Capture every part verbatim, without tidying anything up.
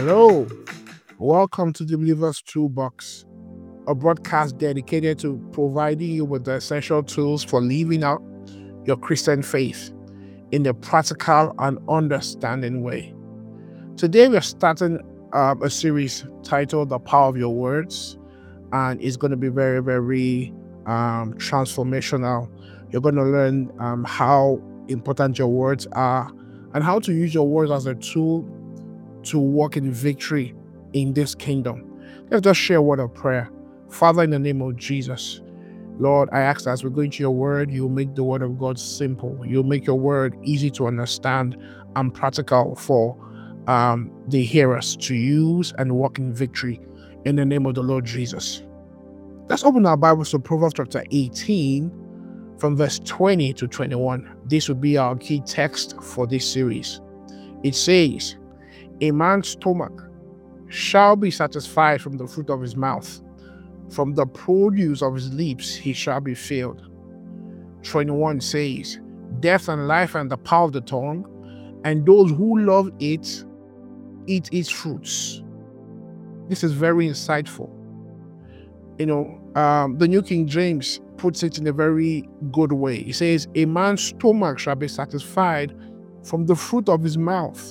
Hello, welcome to the Believer's Toolbox, a broadcast dedicated to providing you with the essential tools for living out your Christian faith in a practical and understanding way. Today, we're starting um, a series titled The Power of Your Words, and it's going to be very, very um, transformational. You're going to learn um, how important your words are and how to use your words as a tool to walk in victory in this kingdom. Let's just share a word of prayer. Father, in the name of Jesus, Lord, I ask that as we go into your word, you'll make the word of God simple. You'll make your word easy to understand and practical for um, the hearers to use and walk in victory in the name of the Lord Jesus. Let's open our Bibles to Proverbs chapter eighteen from verse twenty to twenty-one. This will be our key text for this series. It says, "A man's stomach shall be satisfied from the fruit of his mouth. From the produce of his lips he shall be filled." twenty-one says, "Death and life and the power of the tongue, and those who love it eat its fruits." This is very insightful. You know, um, the New King James puts it in a very good way. It says, "A man's stomach shall be satisfied from the fruit of his mouth.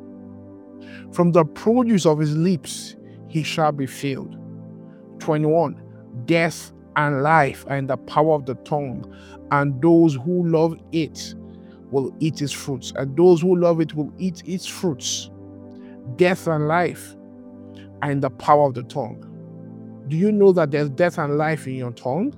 From the produce of his lips he shall be filled." twenty-one, "Death and life are in the power of the tongue, and those who love it will eat its fruits." And those who love it will eat its fruits. Death and life are in the power of the tongue. Do you know that there's death and life in your tongue?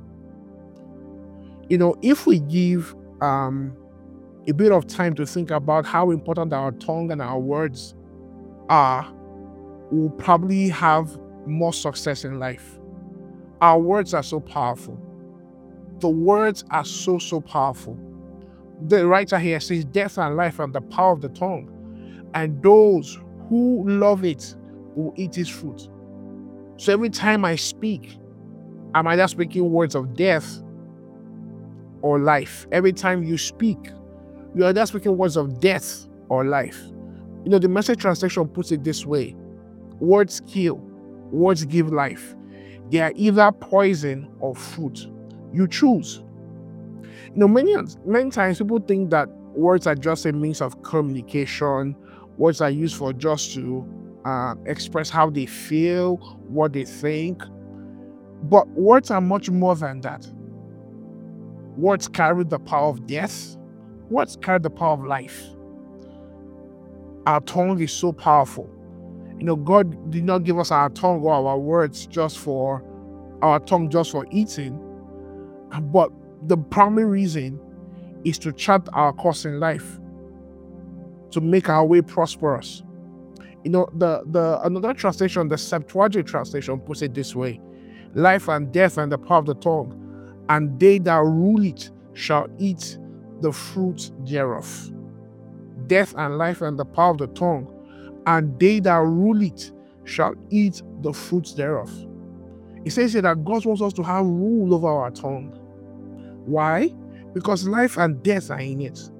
You know, if we give um, a bit of time to think about how important our tongue and our words are, we'll probably have more success in life. Our words are so powerful. The words are so, so powerful. The writer here says, "Death and life and the power of the tongue, and those who love it will eat its fruit." So every time I speak, am I just speaking words of death or life? Every time you speak, you are just speaking words of death or life. You know, the Message translation puts it this way: words kill, words give life. They are either poison or fruit. You choose. You know, many, many times people think that words are just a means of communication. Words are used for just to uh, express how they feel, what they think. But words are much more than that. Words carry the power of death. Words carry the power of life. Our tongue is so powerful. You know, God did not give us our tongue or our words just for our tongue just for eating, but the primary reason is to chart our course in life, to make our way prosperous. You know, the the another translation, the Septuagint translation, puts it this way: "Life and death and the power of the tongue, and they that rule it shall eat the fruit thereof." Death and life and the power of the tongue, and they that rule it shall eat the fruits thereof. It says here that God wants us to have rule over our tongue. Why? Because life and death are in it.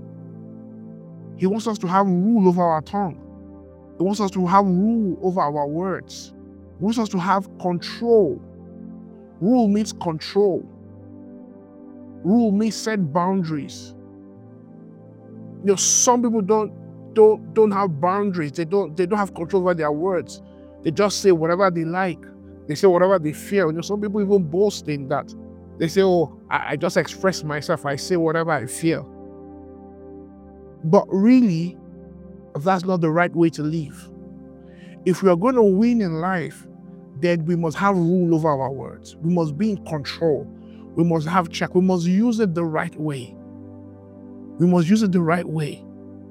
He wants us to have rule over our tongue. He wants us to have rule over our words. He wants us to have control. Rule means control. Rule means set boundaries. You know, some people don't don't don't have boundaries. They don't they don't have control over their words. They just say whatever they like. They say whatever they feel. You know, some people even boast in that. They say, "Oh, I, I just express myself. I say whatever I feel." But really, that's not the right way to live. If we are going to win in life, then we must have rule over our words. We must be in control. We must have check. We must use it the right way. We must use it the right way.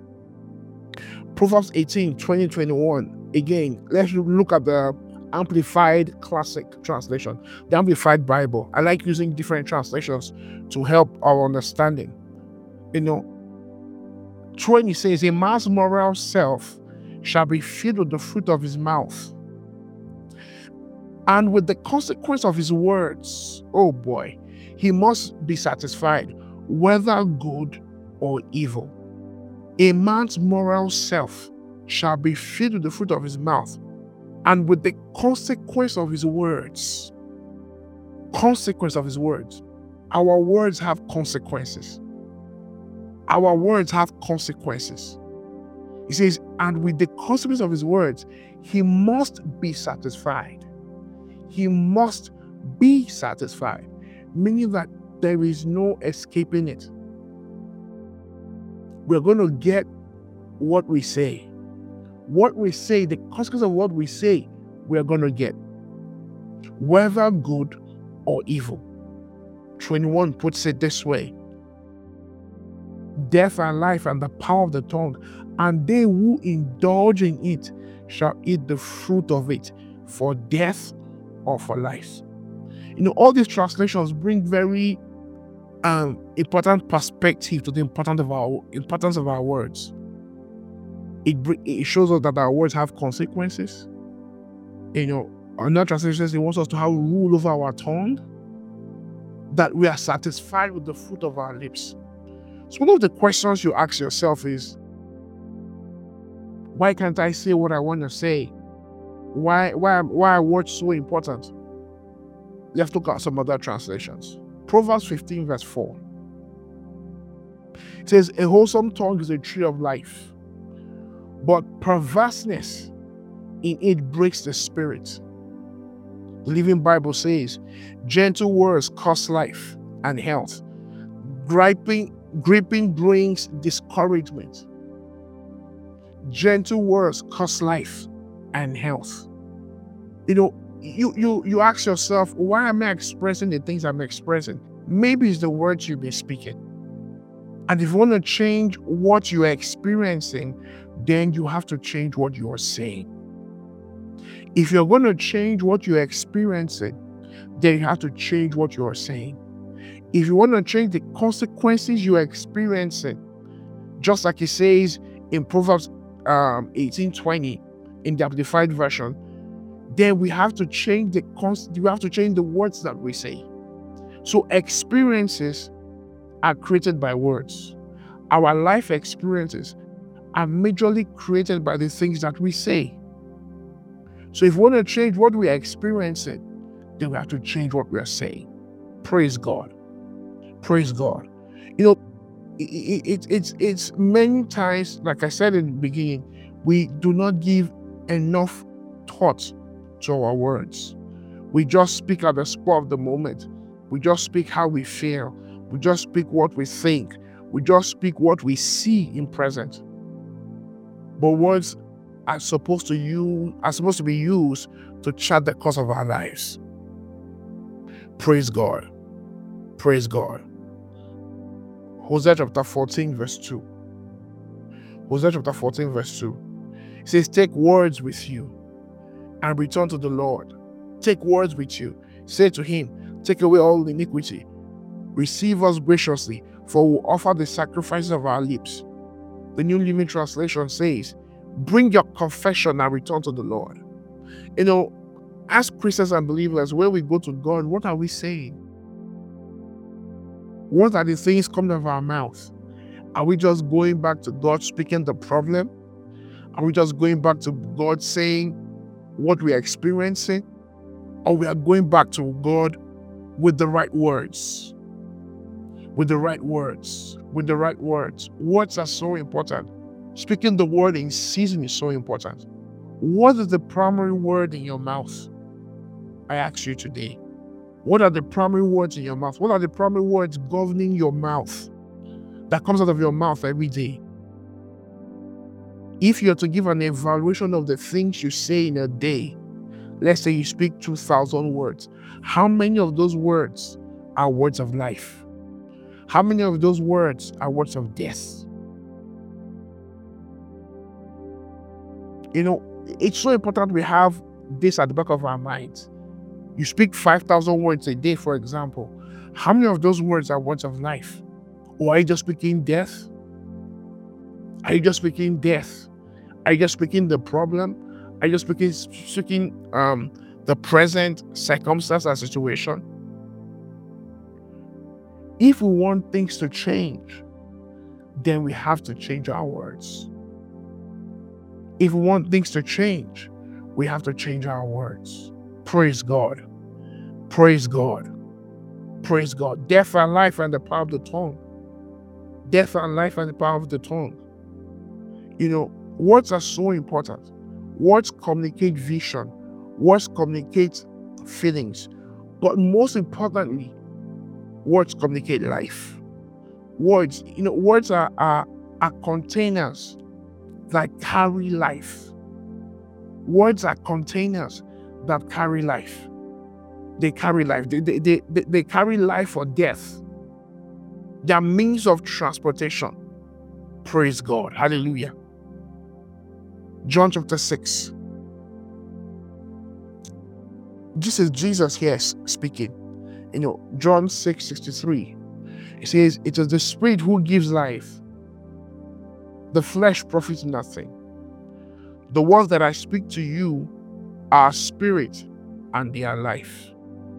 Proverbs eighteen, twenty, twenty-one. Again, let's look at the Amplified Classic Translation, the Amplified Bible. I like using different translations to help our understanding. You know, twenty says, "A man's moral self shall be filled with the fruit of his mouth, and with the consequence of his words, oh boy, he must be satisfied, whether good or evil." A man's moral self shall be filled with the fruit of his mouth, and with the consequence of his words. Consequence of his words. Our words have consequences. Our words have consequences. He says, and with the consequence of his words, he must be satisfied. He must be satisfied, meaning that there is no escaping it. We're going to get what we say. What we say, the consequence of what we say, we're going to get, whether good or evil. twenty-one puts it this way: death and life and the power of the tongue, and they who indulge in it shall eat the fruit of it, for death or for life. You know, all these translations bring very um, important perspective to the importance of our importance of our words. It, it shows us that our words have consequences. You know, another translation says it wants us to have rule over our tongue, that we are satisfied with the fruit of our lips. So one of the questions you ask yourself is, why can't I say what I want to say? Why, why, why are words so important? Let's look at some other translations. Proverbs fifteen verse four. It says, a wholesome tongue is a tree of life, but perverseness in it breaks the spirit. The Living Bible says, gentle words cause life and health. Griping, gripping brings discouragement. Gentle words cause life and health. You know, you, you, you ask yourself, why am I expressing the things I'm expressing? Maybe it's the words you've been speaking. And if you want to change what you're experiencing, then you have to change what you're saying. If you're going to change what you're experiencing, then you have to change what you're saying. If you want to change the consequences you're experiencing, just like it says in Proverbs um, eighteen twenty in the Amplified Version, then we have to change the const- we have to change the words that we say. So experiences are created by words. Our life experiences are majorly created by the things that we say. So if we want to change what we are experiencing, then we have to change what we are saying. Praise God. Praise God. You know, it, it, it, it's, it's many times, like I said in the beginning, we do not give enough thought to our words. We just speak at the spur of the moment. We just speak how we feel. We just speak what we think. We just speak what we see in present. But words are supposed to use are supposed to be used to chart the course of our lives. Praise God. Praise God. Hosea chapter fourteen, verse two. Hosea chapter fourteen, verse two. It says, take words with you and return to the Lord. Take words with you. Say to him, take away all iniquity. Receive us graciously, for we will offer the sacrifices of our lips. The New Living Translation says, bring your confession and return to the Lord. You know, as Christians and believers, when we go to God, what are we saying? What are the things coming out of our mouth? Are we just going back to God speaking the problem? Are we just going back to God saying what we are experiencing? Or we are going back to God with the right words? With the right words. With the right words. Words are so important. Speaking the word in season is so important. What is the primary word in your mouth? I ask you today. What are the primary words in your mouth? What are the primary words governing your mouth that comes out of your mouth every day? If you're to give an evaluation of the things you say in a day, let's say you speak two thousand words, how many of those words are words of life? How many of those words are words of death? You know, it's so important we have this at the back of our minds. You speak five thousand words a day, for example. How many of those words are words of life? Or are you just speaking death? Are you just speaking death? Are you just speaking the problem? Are you just speaking, speaking um, the present circumstance and situation? If we want things to change, then we have to change our words. If we want things to change, we have to change our words. Praise God. Praise God. Praise God. Death and life and the power of the tongue. Death and life and the power of the tongue. You know, words are so important. Words communicate vision. Words communicate feelings. But most importantly, words communicate life. Words, you know, words are, are, are containers that carry life. Words are containers that carry life. They carry life. They, they, they, they, they carry life or death. They are means of transportation. Praise God. Hallelujah. John chapter six. This is Jesus here speaking. You know, John six sixty-three. It says, it is the Spirit who gives life. The flesh profits nothing. The words that I speak to you are spirit and they are life.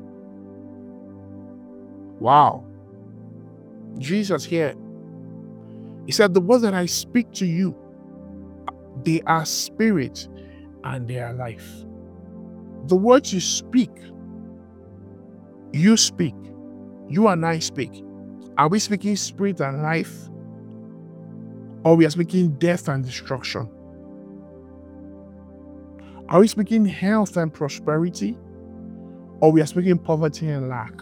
Wow. Jesus here, he said, the words that I speak to you, they are spirit and they are life. The words you speak, you speak, you and I speak. Are we speaking spirit and life? Or we are speaking death and destruction? Are we speaking health and prosperity? Or we are speaking poverty and lack?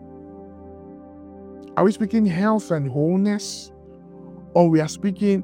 Are we speaking health and wholeness? Or we are speaking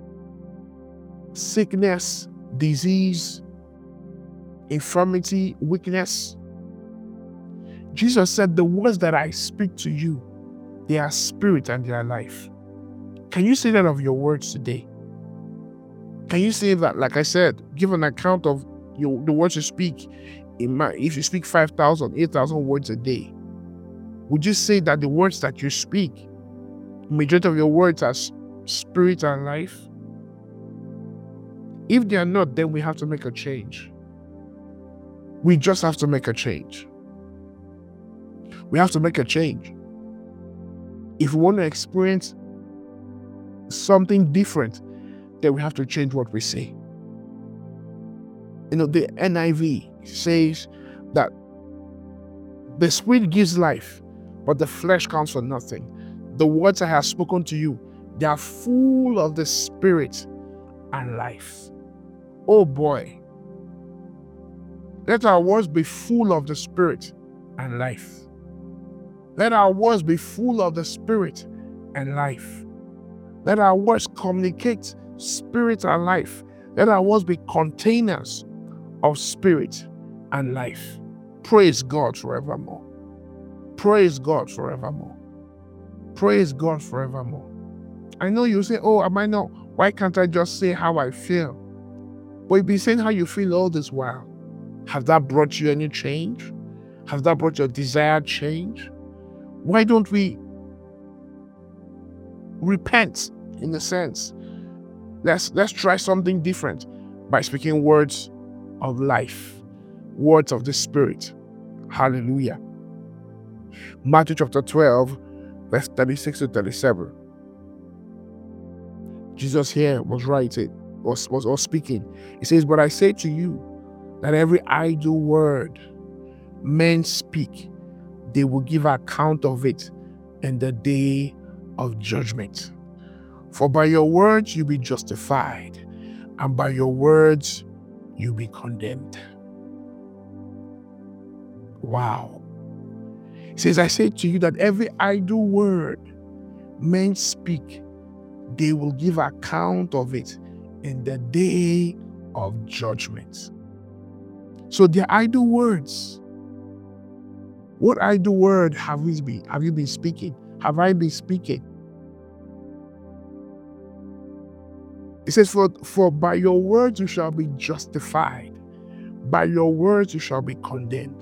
sickness, disease, infirmity, weakness? Jesus said, the words that I speak to you, they are spirit and they are life. Can you say that of your words today? Can you say that, like I said, give an account of your, the words you speak? In my, if you speak five thousand, eight thousand words a day, would you say that the words that you speak, majority of your words are spirit and life? If they are not, then we have to make a change. We just have to make a change. We have to make a change. If we want to experience something different, then we have to change what we say. You know, the N I V says that the Spirit gives life, but the flesh counts for nothing. The words I have spoken to you, they are full of the Spirit and life. Oh boy. Let our words be full of the Spirit and life. Let our words be full of the Spirit and life. Let our words communicate spirit and life. Let our words be containers of spirit and life. Praise God forevermore. Praise God forevermore. Praise God forevermore. I know you say, oh, am I not? Why can't I just say how I feel? But you've been saying how you feel all this while. Has that brought you any change? Has that brought your desired change? Why don't we repent in a sense? Let's, let's try something different by speaking words of life, words of the Spirit. Hallelujah. Matthew chapter twelve, verse thirty-six to thirty-seven. Jesus here was writing, was, was, was speaking. He says, but I say to you that every idle word men speak, they will give account of it in the day of judgment. For by your words you'll be justified, and by your words you'll be condemned. Wow. He says, I say to you that every idle word men speak, they will give account of it in the day of judgment. So they're idle words. What idle word have we been, have you been speaking? Have I been speaking? It says, for, for by your words you shall be justified. By your words you shall be condemned.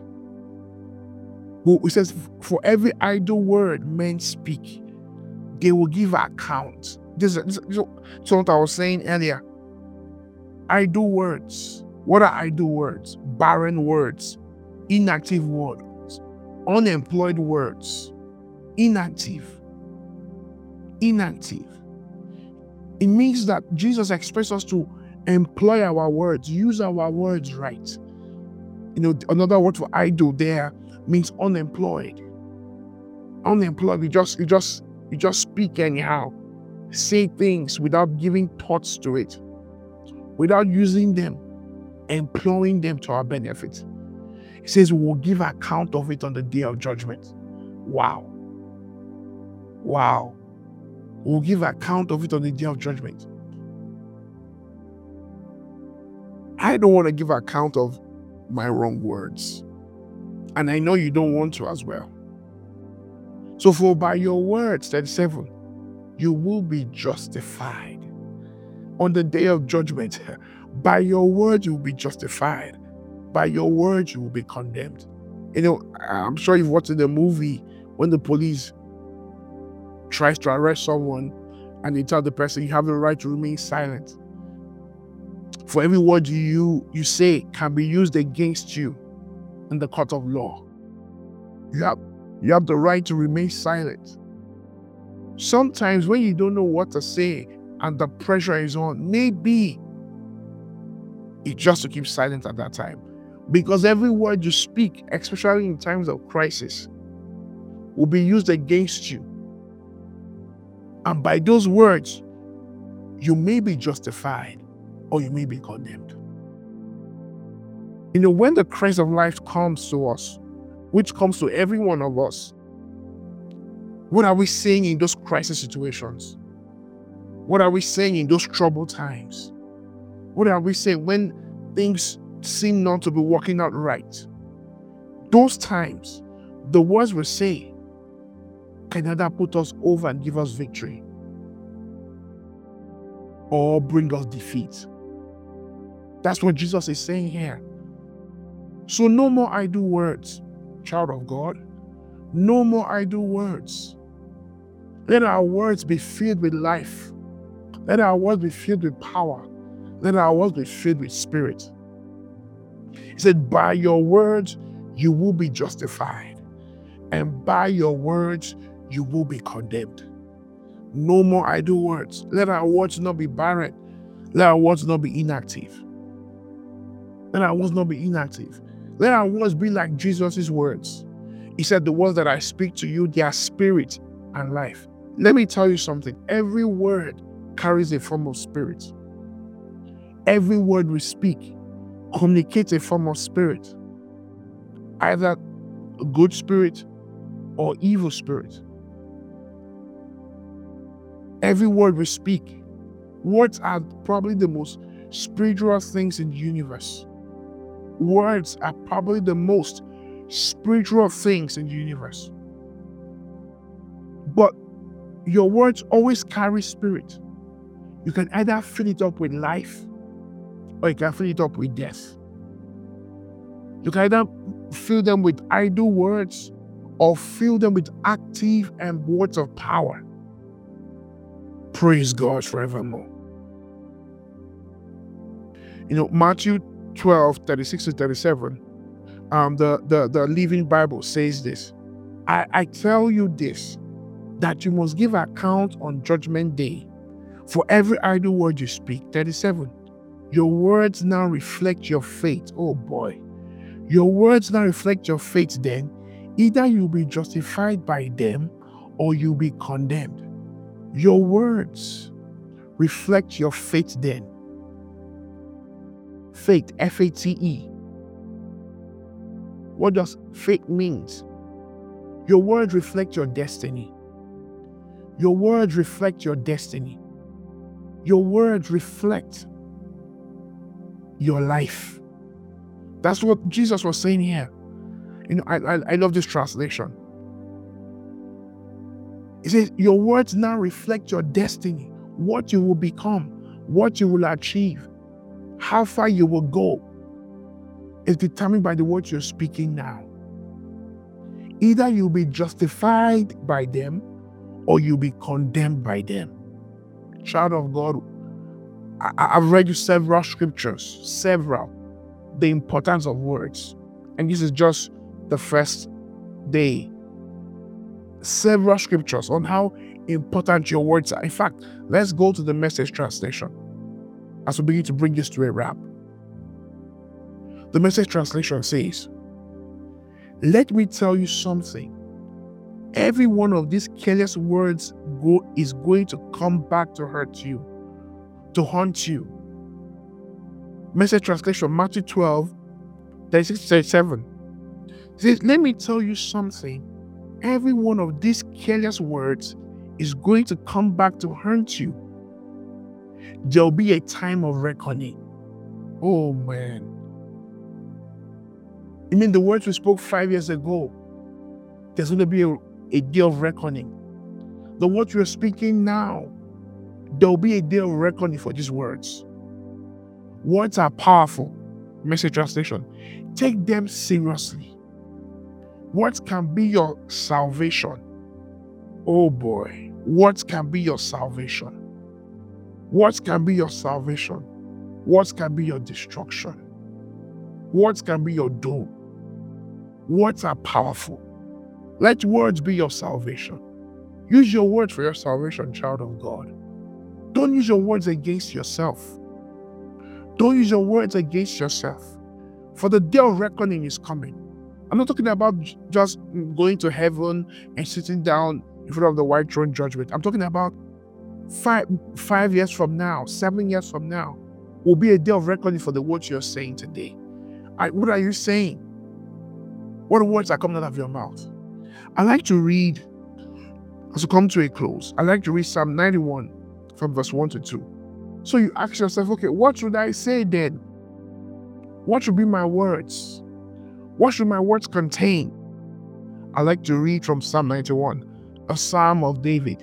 It says, for every idle word men speak, they will give account. This, this, this is what I was saying earlier. Idle words. What are idle words? Barren words, inactive words, unemployed words, inactive. Inactive. It means that Jesus expects us to Employ our words. Use our words right. You know, another word for idle there means unemployed. Unemployed. You just, you just, you just speak anyhow. Say things without giving thoughts to it, without using them, employing them to our benefit. He says we'll give account of it on the day of judgment. Wow. Wow. We'll give account of it on the day of judgment. I don't want to give account of my wrong words. And I know you don't want to as well. So for by your words, thirty-seven, you will be justified. On the day of judgment, by your words you will be justified. By your words you will be condemned. You know, I'm sure you've watched the movie when the police tries to arrest someone and they tell the person, you have the right to remain silent. For every word you, you say can be used against you in the court of law. You have, you have the right to remain silent. Sometimes when you don't know what to say and the pressure is on, maybe it's just to keep silent at that time. Because every word you speak, especially in times of crisis, will be used against you. And by those words, you may be justified or you may be condemned. You know, when the crisis of life comes to us, which comes to every one of us, what are we saying in those crisis situations? What are we saying in those troubled times? What are we saying when things seem not to be working out right? Those times, the words we say can either put us over and give us victory or bring us defeat. That's what Jesus is saying here. So no more idle words, child of God. No more idle words. Let our words be filled with life. Let our words be filled with power. Let our words be filled with spirit. He said, by your words, you will be justified. And by your words, you will be condemned. No more idle words. Let our words not be barren. Let our words not be inactive. Let our words not be inactive. Let our words be like Jesus' words. He said, the words that I speak to you, they are spirit and life. Let me tell you something. Every word carries a form of spirit. Every word we speak communicates a form of spirit. Either a good spirit or evil spirit. Every word we speak, words are probably the most spiritual things in the universe. Words are probably the most spiritual things in the universe. But your words always carry spirit. You can either fill it up with life or you can fill it up with death. You can either fill them with idle words or fill them with active and words of power. Praise God forevermore. You know, Matthew twelve, thirty-six to thirty-seven, um, the, the, the Living Bible says this. I, I tell you this, that you must give account on judgment day for every idle word you speak. thirty-seven. Your words now reflect your faith. Oh boy. Your words now reflect your faith then. Either you'll be justified by them or you'll be condemned. Your words reflect your faith then. Faith, F A T E. What does faith mean? Your words reflect your destiny. Your words reflect your destiny. Your words reflect your life. That's what Jesus was saying here. You know, I, I, I love this translation. It says, your words now reflect your destiny, what you will become, what you will achieve, how far you will go is determined by the words you're speaking now. Either you'll be justified by them or you'll be condemned by them. Child of God, I, I've read you several scriptures, several, the importance of words. And this is just the first day. Several scriptures on how important your words are. In fact, let's go to the Message translation. as we begin to bring this to a wrap. The Message translation says, "Let me tell you something. Every one of these careless words go, is going to come back to hurt you, to haunt you." Message translation, Matthew twelve, thirty-six to thirty-seven. It says, "Let me tell you something. Every one of these careless words is going to come back to haunt you. There'll be a time of reckoning." Oh man. You mean the words we spoke five years ago? There's going to be a, a day of reckoning. The words we're speaking now, there'll be a day of reckoning for these words. Words are powerful. Message translation. Take them seriously. Words can be your salvation. Oh boy. Words can be your salvation. Words can be your salvation. Words can be your destruction. Words can be your doom. Words are powerful. Let words be your salvation. Use your words for your salvation, child of God. Don't use your words against yourself. Don't use your words against yourself. For the day of reckoning is coming. I'm not talking about just going to heaven and sitting down in front of the white throne judgment. I'm talking about five, five years from now, seven years from now, will be a day of reckoning for the words you're saying today. I, what are you saying? What words are coming out of your mouth? I like to read, as we come to a close, I like to read Psalm ninety-one from verse one to two. So you ask yourself, okay, what should I say then? What should be my words? What should my words contain? I like to read from Psalm ninety-one, a psalm of David.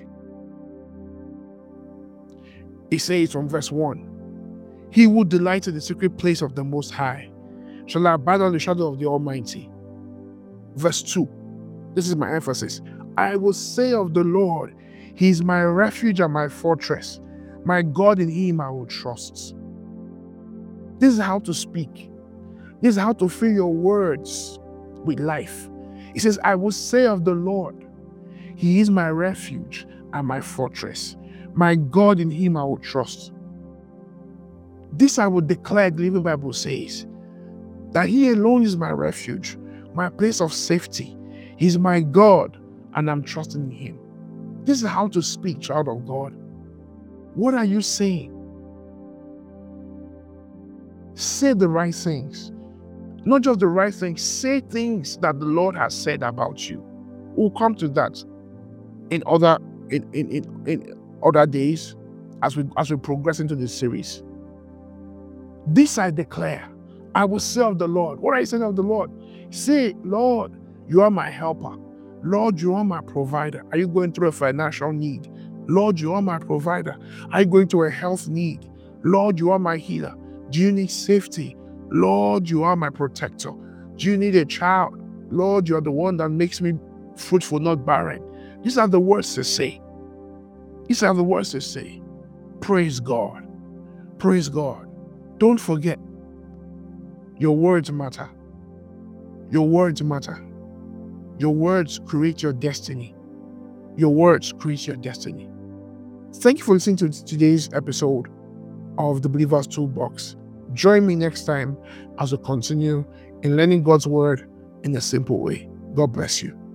It says from verse one, "He who delights in the secret place of the Most High shall abide under the shadow of the Almighty." Verse two, this is my emphasis. "I will say of the Lord, He is my refuge and my fortress. My God, in Him I will trust." This is how to speak. This is how to fill your words with life. It says, "I will say of the Lord, He is my refuge and my fortress. My God, in Him I will trust." This I will declare, the Living Bible says, that He alone is my refuge, my place of safety. He's my God, and I'm trusting in Him. This is how to speak, child of God. What are you saying? Say the right things. Not just the right things, say things that the Lord has said about you. We'll come to that in other in, in, in, in other days as we as we progress into this series. This I declare. I will say of the Lord. What are you saying of the Lord? Say, "Lord, you are my helper. Lord, you are my provider." Are you going through a financial need? Lord, you are my provider. Are you going through a health need? Lord, you are my healer. Do you need safety? Lord, you are my protector. Do you need a child? Lord, you are the one that makes me fruitful, not barren. These are the words to say. These are the words to say. Praise God. Praise God. Don't forget, your words matter. Your words matter. Your words create your destiny. Your words create your destiny. Thank you for listening to today's episode of the Believer's Toolbox. Join me next time as we continue in learning God's word in a simple way. God bless you.